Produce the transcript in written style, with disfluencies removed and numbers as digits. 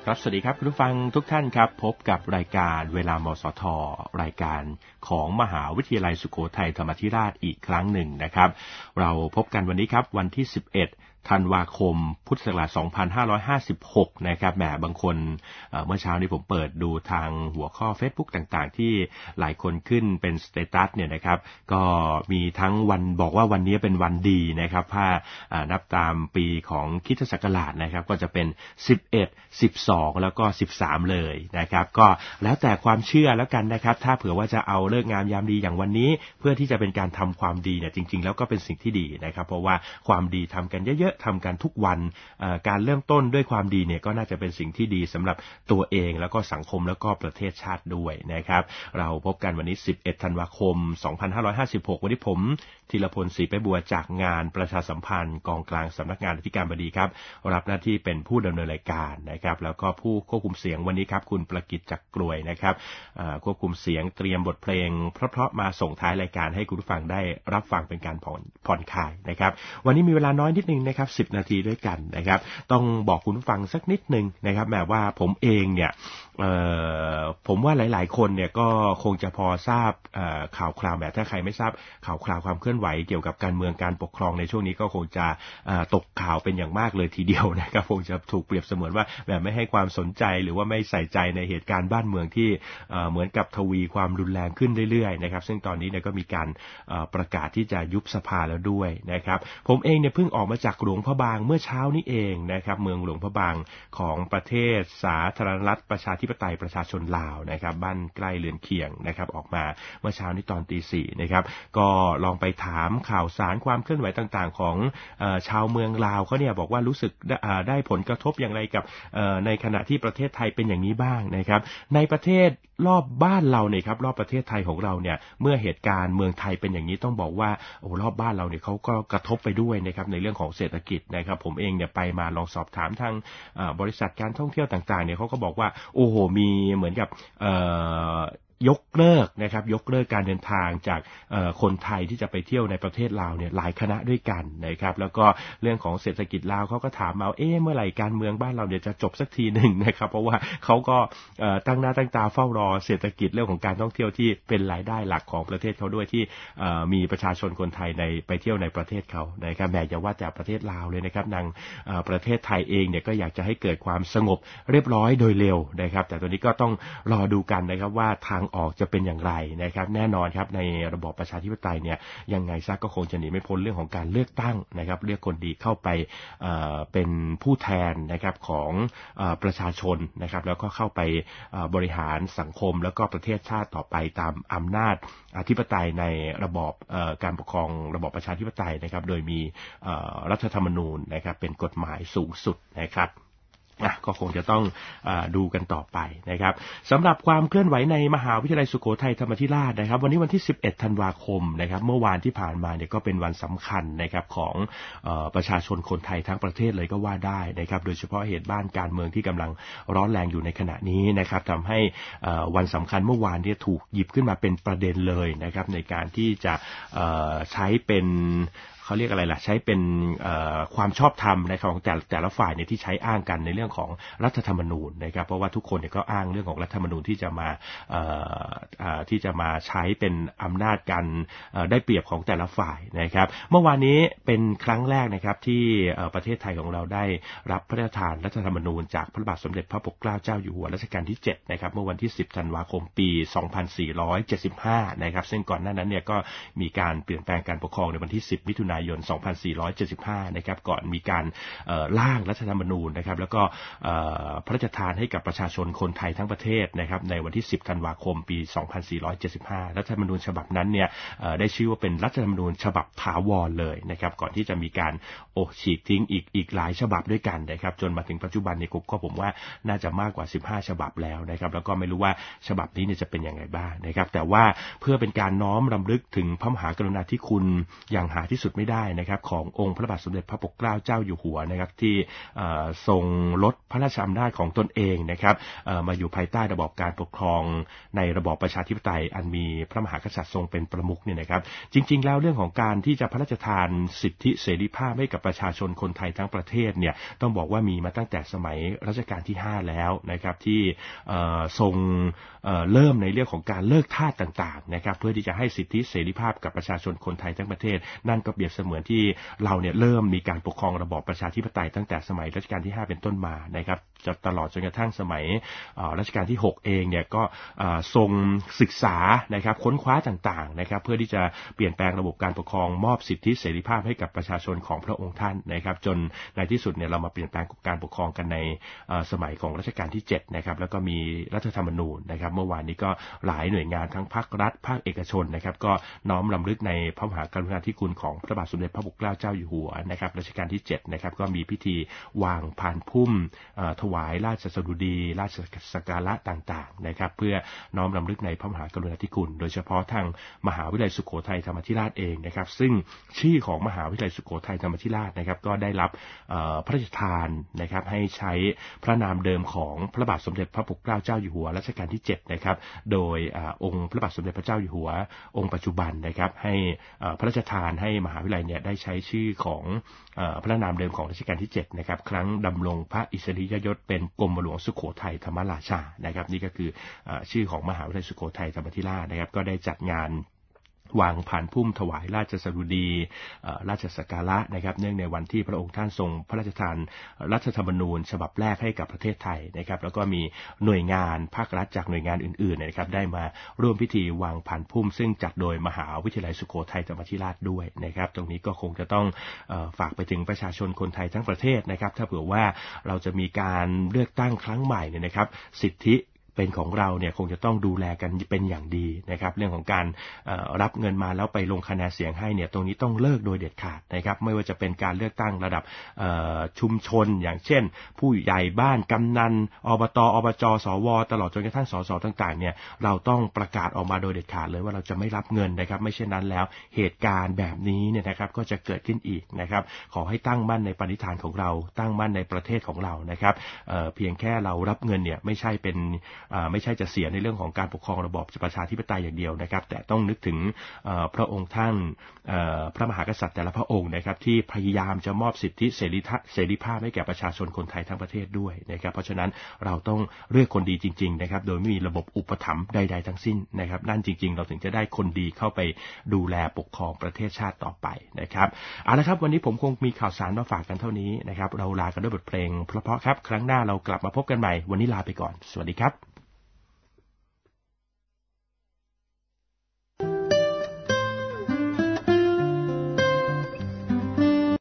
ครับสวัสดีครับคุณผู้ฟังทุกท่านครับพบกับรายการเวลามสทรายการของมหาวิทยาลัยสุโขทัยธรรมาธิราชอีกครั้งหนึ่งนะครับเราพบกันวันนี้ครับวันที่11ธันวาคมพุทธศักราช2556นะครับแหมบางคนเมื่อเช้านี้ผมเปิดดูทางหัวข้อ Facebook ต่างๆที่หลายคนขึ้นเป็นสเตตัสเนี่ยนะครับก็มีทั้งวันบอกว่าวันนี้เป็นวันดีนะครับถ้านับตามปีของคริสตศักราชนะครับก็จะเป็น11 12แล้วก็13เลยนะครับก็แล้วแต่ความเชื่อแล้วกันนะครับถ้าเผื่อว่าจะเอาฤกษ์งามยามดีอย่างวันนี้เพื่อที่จะเป็นการทำความดีเนี่ยจริงๆแล้วก็เป็นสิ่งที่ดีนะครับเพราะว่าความดีทำกันเยอะๆทำกันทุกวันการเริ่มต้นด้วยความดีเนี่ยก็น่าจะเป็นสิ่งที่ดีสำหรับตัวเองแล้วก็สังคมแล้วก็ประเทศชาติด้วยนะครับเราพบกันวันนี้11ธันวาคม2556วันนี้ผมธีรพลศรีไปบัวจากงานประชาสัมพันธ์กองกลางสำนักงานอธิการบดีครับรับหน้าที่เป็นผู้ดำเนินรายการนะครับแล้วก็ผู้ควบคุมเสียงวันนี้ครับคุณประกิตจักรกรวยนะครับควบคุมเสียงเตรียมบทเพลงเพราะๆมาส่งท้ายรายการให้คุณผู้ฟังได้รับฟังเป็นการผ่อนคลายนะครับวันนี้มีเวลาน้อยนิดนึงนะครับ10นาทีด้วยกันนะครับต้องบอกคุณผู้ฟังสักนิดนึงนะครับแม้ว่าผมเองเนี่ยผมว่าหลายๆคนเนี่ยก็คงจะพอทราบข่าวคราวแบบถ้าใครไม่ทราบข่าวคราวความเคลื่อนไหวเกี่ยวกับการเมืองการปกครองในช่วงนี้ก็คงจะตกข่าวเป็นอย่างมากเลยทีเดียวนะครับคงจะถูกเปรียบเสมือนว่าแบบไม่ให้ความสนใจหรือว่าไม่ใส่ใจในเหตุการณ์บ้านเมืองที่เหมือนกับทวีความรุนแรงขึ้นเรื่อยๆนะครับซึ่งตอนนี้เนี่ยก็มีการประกาศที่จะยุบสภาแล้วด้วยนะครับผมเองเนี่ยเพิ่งออกมาจากหลวงพระบางเมื่อเช้านี้เองนะครับเมืองหลวงพระบางของประเทศสาธารณรัฐประชาธิปไตยประชาชนลาวนะครับบ้านใกล้เรือนเคียงนะครับออกมาเมื่อเช้านี้ตอนตี 4นะครับก็ลองไปถามข่าวสารความเคลื่อนไหวต่างๆของชาวเมืองลาวเขาเนี่ยบอกว่ารู้สึกได้ผลกระทบอย่างไรกับในขณะที่ประเทศไทยเป็นอย่างนี้บ้างนะครับในประเทศรอบบ้านเราเนี่ยครับรอบประเทศไทยของเราเนี่ยเมื่อเหตุการณ์เมืองไทยเป็นอย่างนี้ต้องบอกว่าโอ้รอบบ้านเราเนี่ยเขาก็กระทบไปด้วยนะครับในเรื่องของเศรษฐกิจนะครับผมเองเนี่ยไปมาลองสอบถามทางบริษัทการท่องเที่ยวต่างๆเนี่ยเขาก็บอกว่าโอ้โหมีเหมือนกับยกเลิกนะครับยกเลิกการเดินทางจากคนไทยที่จะไปเที่ยวในประเทศลาวเนี่ยหลายคณะด้วยกันนะครับแล้วก็เรื่องของเศรษฐกิจลาวเขาก็ถามมาเมื่อไหร่การเมืองบ้านเราเนี่ยจะจบสักทีหนึ่งนะครับเพราะว่าเขาก็ตั้งหน้าตั้งตาเฝ้ารอเศรษฐกิจเรื่องของการท่องเที่ยวที่เป็นรายได้หลักของประเทศเขาด้วยที่มีประชาชนคนไทยไปเที่ยวในประเทศเขานะครับแม้จะว่าแต่ประเทศลาวเลยนะครับทางประเทศไทยเองเนี่ยก็อยากจะให้เกิดความสงบเรียบร้อยโดยเร็วนะครับแต่ตอนนี้ก็ต้องรอดูกันนะครับว่าทางออกจะเป็นอย่างไรนะครับแน่นอนครับในระบอบประชาธิปไตยเนี่ยยังไงซะก็คงจะหนีไม่พ้นเรื่องของการเลือกตั้งนะครับเลือกคนดีเข้าไปเป็นผู้แทนนะครับของประชาชนนะครับแล้วก็เข้าไปบริหารสังคมแล้วก็ประเทศชาติต่อไปตามอำนาจอธิปไตยในระบอบการปกครองระบอบประชาธิปไตยนะครับโดยมีรัฐธรรมนูญนะครับเป็นกฎหมายสูงสุดนะครับก็คงจะต้องดูกันต่อไปนะครับสำหรับความเคลื่อนไหวในมหาวิทยาลัยสุโขทัยธรรมาธิราชนะครับวันนี้วันที่11ธันวาคมนะครับเมื่อวานที่ผ่านมาเนี่ยก็เป็นวันสำคัญนะครับของประชาชนคนไทยทั้งประเทศเลยก็ว่าได้นะครับโดยเฉพาะเหตุบ้านการเมืองที่กำลังร้อนแรงอยู่ในขณะนี้นะครับทำให้วันสำคัญเมื่อวานเนี่ยถูกหยิบขึ้นมาเป็นประเด็นเลยนะครับในการที่จะใช้เป็นเขาเรียกอะไรล่ะใช้เป็นความชอบธรรมในของแต่ละฝ่ายเนี่ยที่ใช้อ้างกันในเรื่องของรัฐธรรมนูญนะครับเพราะว่าทุกคนเนี่ยก็อ้างเรื่องของรัฐธรรมนูญที่จะมาใช้เป็นอำนาจการได้เปรียบของแต่ละฝ่ายนะครับเมื่อวานนี้เป็นครั้งแรกนะครับที่ประเทศไทยของเราได้รับพระราชทานรัฐธรรมนูญจากพระบาทสมเด็จพระปกเกล้าเจ้าอยู่หัวรัชกาลที่7นะครับเมื่อวันที่10ธันวาคมปี2475นะครับซึ่งก่อนหน้านั้นเนี่ยก็มีการเปลี่ยนแปลงการปกครองในวันที่10มิถุนายน2475นะครับก่อนมีการร่างรัฐธรรมนูญนะครับแล้วก็พระราชทานให้กับประชาชนคนไทยทั้งประเทศนะครับในวันที่10ธันวาคมปี2475รัฐธรรมนูญฉบับนั้นเนี่ยได้ชื่อว่าเป็นรัฐธรรมนูญฉบับถาวรเลยนะครับก่อนที่จะมีการฉีกทิ้งอีกหลายฉบับด้วยกันนะครับจนมาถึงปัจจุบันเนี่ยก็ผมว่าน่าจะมากกว่า15ฉบับแล้วนะครับแล้วก็ไม่รู้ว่าฉบับนี้เนี่ยจะเป็นยังไงบ้างนะครับแต่ว่าเพื่อเป็นการน้อมรำลึกถึงพระมหากรุณาธิคุณอย่างหาที่สุดไม่ได้นะครับขององค์พระบาทสมเด็จพระปกเกล้าเจ้าอยู่หัวนะครับที่ทรงลดพระราชอำนาจของตนเองนะครับมาอยู่ภายใต้ระบอบการปกครองในระบอบประชาธิปไตยอันมีพระมหากษัตริย์ทรงเป็นประมุขเนี่ยนะครับจริงๆแล้วเรื่องของการที่จะพระราชทานสิทธิเสรีภาพให้กับประชาชนคนไทยทั้งประเทศเนี่ยต้องบอกว่ามีมาตั้งแต่สมัยรัชกาลที่5แล้วนะครับที่ทรงเริ่มในเรื่องของการเลิกทาสต่างๆนะครับเพื่อที่จะให้สิทธิเสรีภาพกับประชาชนคนไทยทั้งประเทศนั่นก็เปรียบเสมือนที่เราเนี่ยเริ่มมีการปกครองระบอบประชาธิปไตยตั้งแต่สมัยรัชกาลที่5เป็นต้นมานะครับตลอดจนกระทั่งสมัยรัชกาลที่6เองเนี่ยก็ทรงศึกษานะครับค้นคว้าต่างๆนะครับเพื่อที่จะเปลี่ยนแปลงระบบการปกครองมอบสิทธิเสรีภาพให้กับประชาชนของพระองค์ท่านนะครับจนในที่สุดเนี่ยเรามาเปลี่ยนแปลงการปกครองกันในสมัยของรัชกาลที่7นะครับแล้วก็มีรัฐธรรมนูญนะครับเมื่อวานนี้ก็หลายหน่วยงานทั้งภาครัฐภาคเอกชนนะครับก็น้อมรำลึกในพระมหากรุณาธิคุณของพระบาทสมเด็จพระปกเกล้าเจ้าอยู่หัวนะครับรัชกาลที่7นะครับก็มีพิธีวางพานพุ่มถวายราชสดุดีราชสักการะต่างๆนะครับเพื่อน้อมรำลึกในพระมหากรุณาธิคุณโดยเฉพาะทางมหาวิทยาลัยสุโขทัยธรรมาธิราชเองนะครับซึ่งชื่อของมหาวิทยาลัยสุโขทัยธรรมาธิราชนะครับก็ได้รับพระราชทานนะครับให้ใช้พระนามเดิมของพระบาทสมเด็จพระปกเกล้าเจ้าอยู่หัวรัชกาลที่7นะครับโดยองค์พระบาทสมเด็จพระเจ้าอยู่หัวองค์ปัจจุบันนะครับให้พระราชทานให้มหาวิทยาลัยเนี่ยได้ใช้ชื่อของพระนามเดิมของรัชกาลที่7นะครับครั้งดำรงพระอิสริยยศเป็นกรมหลวงสุโขทัยธรรมราชานะครับนี่ก็คือชื่อของมหาวิทยาลัยสุโขทัยธรรมาธิราชนะครับก็ได้จัดงานวางผ่านพุ่มถวายราชสดุดีราชสักการะนะครับเนื่องในวันที่พระองค์ท่านทรงพระราชทานรัฐธรรมนูญฉบับแรกให้กับประเทศไทยนะครับแล้วก็มีหน่วยงานภาครัฐจากหน่วยงานอื่นๆนะครับได้มาร่วมพิธีวางผ่านพุ่มซึ่งจัดโดยมหาวิทยาลัยสุโขทัยธรรมาธิราชด้วยนะครับตรงนี้ก็คงจะต้องฝากไปถึงประชาชนคนไทยทั้งประเทศนะครับถ้าเผื่อว่าเราจะมีการเลือกตั้งครั้งใหม่เนี่ยนะครับสิทธิเป็นของเราเนี่ยคงจะต้องดูแลกันเป็นอย่างดีนะครับเรื่องของการรับเงินมาแล้วไปลงคะแนนเสียงให้เนี่ยตรงนี้ต้องเลิกโดยเด็ดขาดนะครับไม่ว่าจะเป็นการเลือกตั้งระดับชุมชนอย่างเช่นผู้ใหญ่บ้านกำนันอบตอบจสวตลอดจนกระทั่งสสต่างๆเนี่ยเราต้องประกาศออกมาโดยเด็ดขาดเลยว่าเราจะไม่รับเงินนะครับไม่เช่นนั้นแล้วเหตุการณ์แบบนี้เนี่ยนะครับก็จะเกิดขึ้นอีกนะครับขอให้ตั้งมั่นในปณิธานของเราตั้งมั่นในประเทศของเรานะครับเพียงแค่เรารับเงินเนี่ยไม่ใช่จะเสียในเรื่องของการปกครองระบอบประชาธิปไตยอย่างเดียวนะครับแต่ต้องนึกถึงพระองค์ท่านพระมหากษัตริย์แต่ละพระองค์นะครับที่พยายามจะมอบสิทธิเสรีภาพให้แก่ประชาชนคนไทยทั้งประเทศด้วยนะครับเพราะฉะนั้นเราต้องเลือกคนดีจริงๆนะครับโดยไม่มีระบบอุปถัมภ์ใดๆทั้งสิ้นนะครับนั่นจริงๆเราถึงจะได้คนดีเข้าไปดูแลปกครองประเทศชาติต่อไปนะครับเอาละครับวันนี้ผมคงมีข่าวสารมาฝากกันเท่านี้นะครับเราลากันด้วยบทเพลงเพราะๆครับครั้งหน้าเรากลับมาพบกันใหม่วันนี้ลาไปก่อนสวัสดีครับ